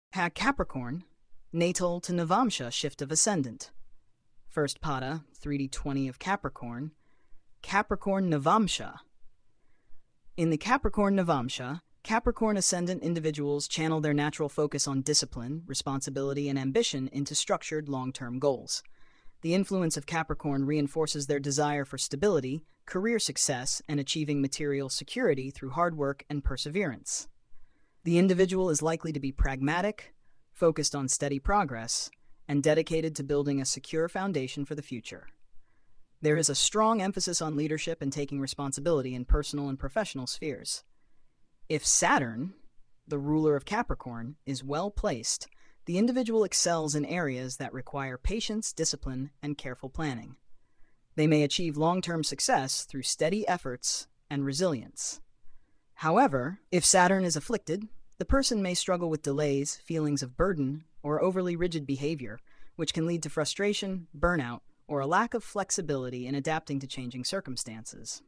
Capricorn, natal to Navamsha, shift of ascendant. First pada, 3D20 of Capricorn, Capricorn Navamsha. In the Capricorn Navamsha, Capricorn ascendant individuals channel their natural focus on discipline, responsibility, and ambition into structured long-term goals. The influence of Capricorn reinforces their desire for stability, career success, and achieving material security through hard work and perseverance. The individual is likely to be pragmatic, focused on steady progress, and dedicated to building a secure foundation for the future. There is a strong emphasis on leadership and taking responsibility in personal and professional spheres. If Saturn, the ruler of Capricorn, is well placed, the individual excels in areas that require patience, discipline, and careful planning. They may achieve long-term success through steady efforts and resilience. However, if Saturn is afflicted, the person may struggle with delays, feelings of burden, or overly rigid behavior, which can lead to frustration, burnout, or a lack of flexibility in adapting to changing circumstances.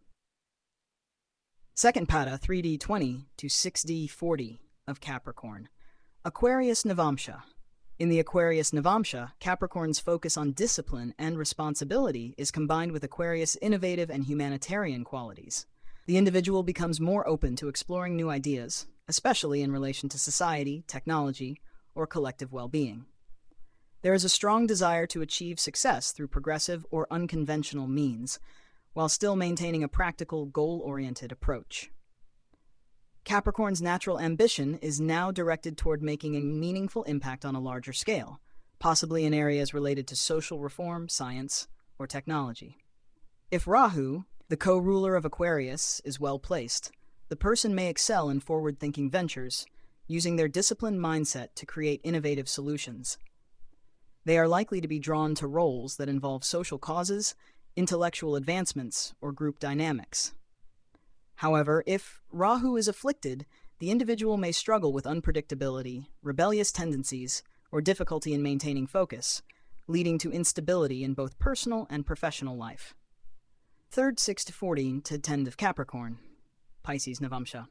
Second pada, 3D20 to 6D40 of Capricorn, Aquarius Navamsha. In the Aquarius Navamsha, Capricorn's focus on discipline and responsibility is combined with Aquarius' innovative and humanitarian qualities. The individual becomes more open to exploring new ideas, especially in relation to society, technology, or collective well-being. There is a strong desire to achieve success through progressive or unconventional means, while still maintaining a practical, goal-oriented approach. Capricorn's natural ambition is now directed toward making a meaningful impact on a larger scale, possibly in areas related to social reform, science, or technology. If Rahu, the co-ruler of Aquarius, is well placed, the person may excel in forward-thinking ventures, using their disciplined mindset to create innovative solutions. They are likely to be drawn to roles that involve social causes, intellectual advancements, or group dynamics. However, if Rahu is afflicted, the individual may struggle with unpredictability, rebellious tendencies, or difficulty in maintaining focus, leading to instability in both personal and professional life. Third 6-14 to 10 of Capricorn, Pisces Navamsha.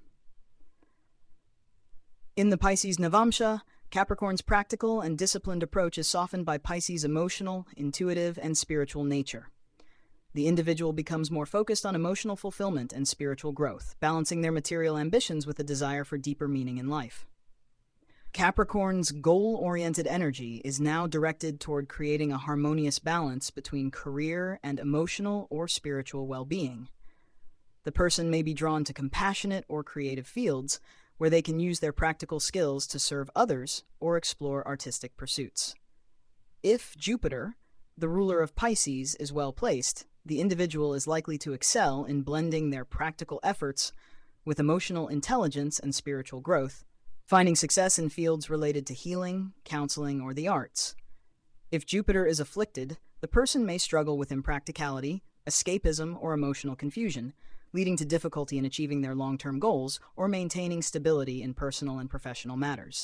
In the Pisces Navamsha, Capricorn's practical and disciplined approach is softened by Pisces' emotional, intuitive, and spiritual nature. The individual becomes more focused on emotional fulfillment and spiritual growth, balancing their material ambitions with a desire for deeper meaning in life. Capricorn's goal-oriented energy is now directed toward creating a harmonious balance between career and emotional or spiritual well-being. The person may be drawn to compassionate or creative fields where they can use their practical skills to serve others or explore artistic pursuits. If Jupiter, the ruler of Pisces, is well placed, the individual is likely to excel in blending their practical efforts with emotional intelligence and spiritual growth, finding success in fields related to healing, counseling, or the arts. If Jupiter is afflicted, the person may struggle with impracticality, escapism, or emotional confusion, leading to difficulty in achieving their long-term goals or maintaining stability in personal and professional matters.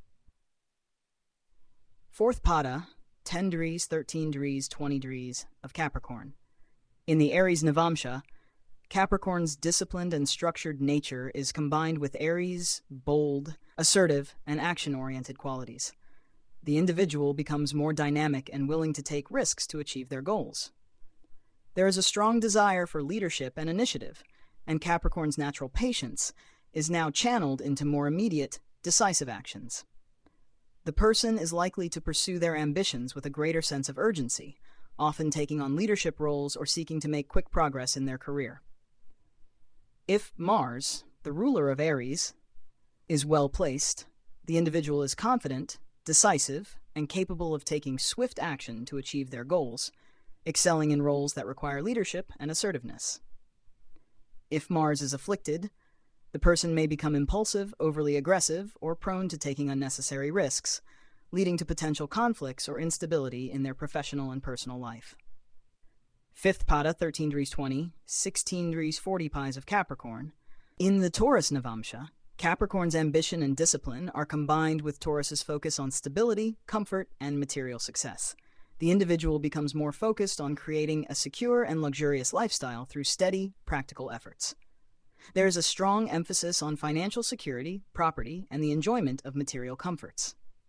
Fourth pada, 10 degrees, 13 degrees, 20 degrees of Capricorn. In the Aries Navamsha, Capricorn's disciplined and structured nature is combined with Aries' bold, assertive, and action-oriented qualities. The individual becomes more dynamic and willing to take risks to achieve their goals. There is a strong desire for leadership and initiative, and Capricorn's natural patience is now channeled into more immediate, decisive actions. The person is likely to pursue their ambitions with a greater sense of urgency, often taking on leadership roles or seeking to make quick progress in their career. If Mars, the ruler of Aries, is well placed, the individual is confident, decisive, and capable of taking swift action to achieve their goals, excelling in roles that require leadership and assertiveness. If Mars is afflicted, the person may become impulsive, overly aggressive, or prone to taking unnecessary risks, leading to potential conflicts or instability in their professional and personal life. Fifth pada, 13 degrees 20, 16 degrees 40 pies of Capricorn. In the Taurus Navamsha, Capricorn's ambition and discipline are combined with Taurus's focus on stability, comfort, and material success. The individual becomes more focused on creating a secure and luxurious lifestyle through steady, practical efforts. There is a strong emphasis on financial security, property, and the enjoyment of material comforts.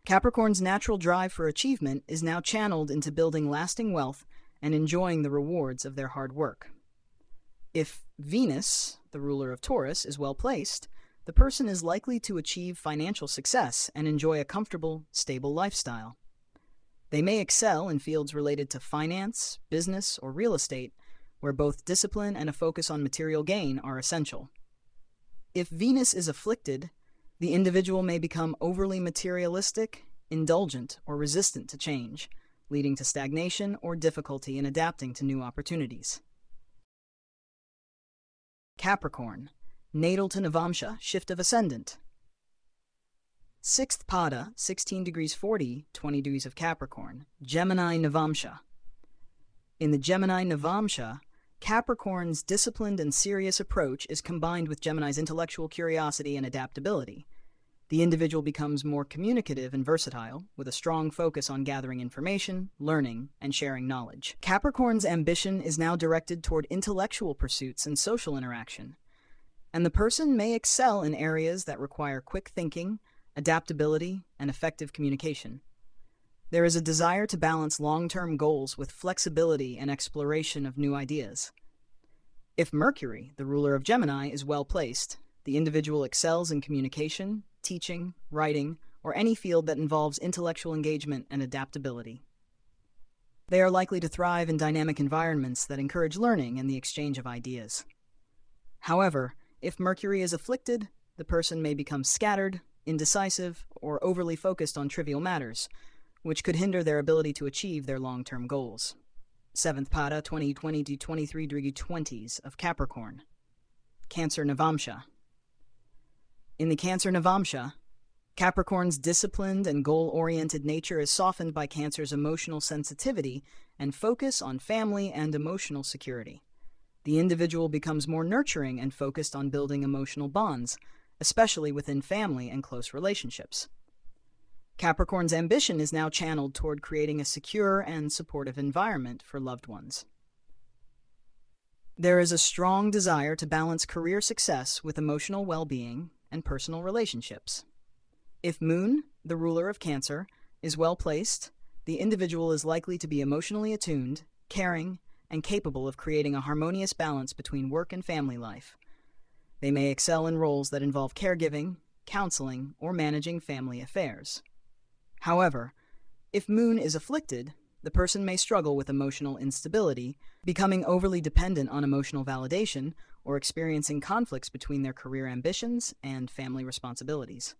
Capricorn's natural drive for achievement is now channeled into building lasting wealth and enjoying the rewards of their hard work. If Venus, the ruler of Taurus, is well placed, the person is likely to achieve financial success and enjoy a comfortable, stable lifestyle. They may excel in fields related to finance, business, or real estate, where both discipline and a focus on material gain are essential. If Venus is afflicted, the individual may become overly materialistic, indulgent, or resistant to change, leading to stagnation or difficulty in adapting to new opportunities. Capricorn, natal to Navamsha, shift of ascendant. 6th Pada, 16 degrees 40, 20 degrees of Capricorn, Gemini Navamsha. In the Gemini Navamsha, Capricorn's disciplined and serious approach is combined with Gemini's intellectual curiosity and adaptability. The individual becomes more communicative and versatile, with a strong focus on gathering information, learning, and sharing knowledge. Capricorn's ambition is now directed toward intellectual pursuits and social interaction, and the person may excel in areas that require quick thinking, adaptability, and effective communication. There is a desire to balance long-term goals with flexibility and exploration of new ideas. If Mercury, the ruler of Gemini, is well placed, the individual excels in communication, teaching, writing, or any field that involves intellectual engagement and adaptability. They are likely to thrive in dynamic environments that encourage learning and the exchange of ideas. However, if Mercury is afflicted, the person may become scattered, indecisive, or overly focused on trivial matters, which could hinder their ability to achieve their long-term goals. 7th Pada, 2020 to 23 degree 20s of Capricorn, Cancer Navamsha. In the Cancer Navamsha, Capricorn's disciplined and goal-oriented nature is softened by Cancer's emotional sensitivity and focus on family and emotional security. The individual becomes more nurturing and focused on building emotional bonds, especially within family and close relationships. Capricorn's ambition is now channeled toward creating a secure and supportive environment for loved ones. There is a strong desire to balance career success with emotional well-being and personal relationships. If Moon, the ruler of Cancer, is well placed, the individual is likely to be emotionally attuned, caring, and capable of creating a harmonious balance between work and family life. They may excel in roles that involve caregiving, counseling, or managing family affairs. However, if Moon is afflicted, the person may struggle with emotional instability, becoming overly dependent on emotional validation, or experiencing conflicts between their career ambitions and family responsibilities.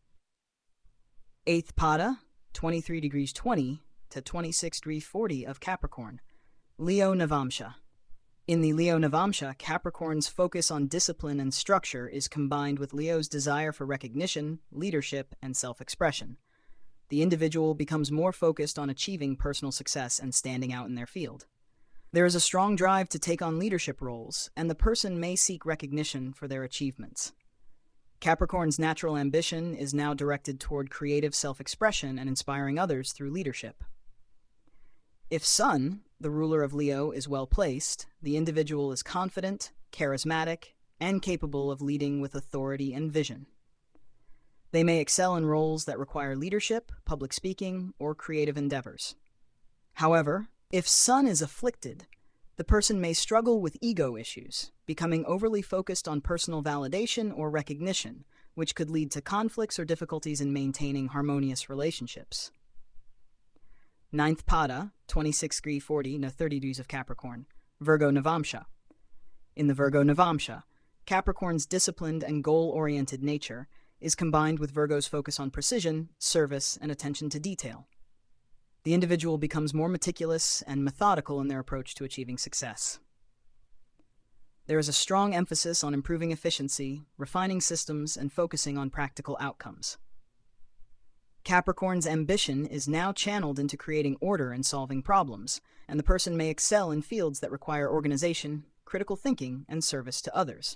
8th Pada, 23 degrees 20 to 26 degrees 40 of Capricorn, Leo Navamsha. In the Leo Navamsha, Capricorn's focus on discipline and structure is combined with Leo's desire for recognition, leadership, and self-expression. The individual becomes more focused on achieving personal success and standing out in their field. There is a strong drive to take on leadership roles, and the person may seek recognition for their achievements. Capricorn's natural ambition is now directed toward creative self-expression and inspiring others through leadership. If Sun, the ruler of Leo, is well placed, the individual is confident, charismatic, and capable of leading with authority and vision. They may excel in roles that require leadership, public speaking, or creative endeavors. However, if Sun is afflicted, the person may struggle with ego issues, becoming overly focused on personal validation or recognition, which could lead to conflicts or difficulties in maintaining harmonious relationships. 9th Pada, 26 degrees 40 to 30 degrees of Capricorn, Virgo Navamsha. In the Virgo Navamsha, Capricorn's disciplined and goal-oriented nature is combined with Virgo's focus on precision, service, and attention to detail. The individual becomes more meticulous and methodical in their approach to achieving success. There is a strong emphasis on improving efficiency, refining systems, and focusing on practical outcomes. Capricorn's ambition is now channeled into creating order and solving problems, and the person may excel in fields that require organization, critical thinking, and service to others.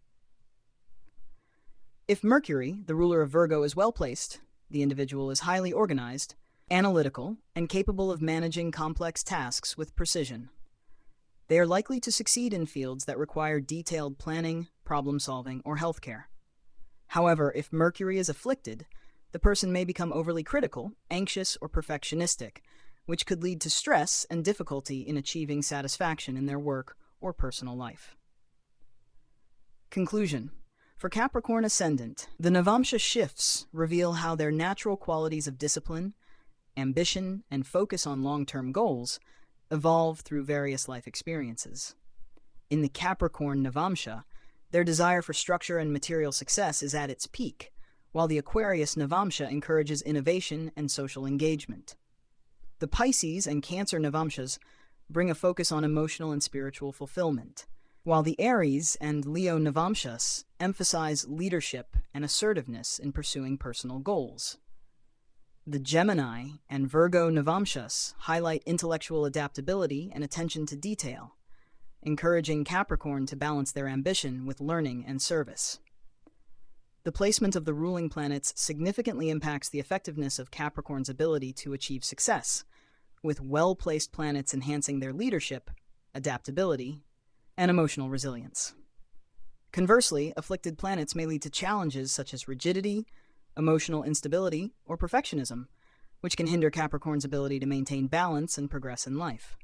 If Mercury, the ruler of Virgo, is well placed, the individual is highly organized, analytical, and capable of managing complex tasks with precision. They are likely to succeed in fields that require detailed planning, problem-solving, or healthcare. However, if Mercury is afflicted, the person may become overly critical, anxious, or perfectionistic, which could lead to stress and difficulty in achieving satisfaction in their work or personal life. Conclusion. For Capricorn Ascendant, the Navamsha shifts reveal how their natural qualities of discipline, ambition, and focus on long-term goals evolve through various life experiences. In the Capricorn Navamsha, their desire for structure and material success is at its peak, while the Aquarius Navamsha encourages innovation and social engagement. The Pisces and Cancer Navamshas bring a focus on emotional and spiritual fulfillment, while the Aries and Leo Navamshas emphasize leadership and assertiveness in pursuing personal goals. The Gemini and Virgo Navamshas highlight intellectual adaptability and attention to detail, encouraging Capricorn to balance their ambition with learning and service. The placement of the ruling planets significantly impacts the effectiveness of Capricorn's ability to achieve success, with well-placed planets enhancing their leadership, adaptability, and emotional resilience. Conversely, afflicted planets may lead to challenges such as rigidity, emotional instability, or perfectionism, which can hinder Capricorn's ability to maintain balance and progress in life.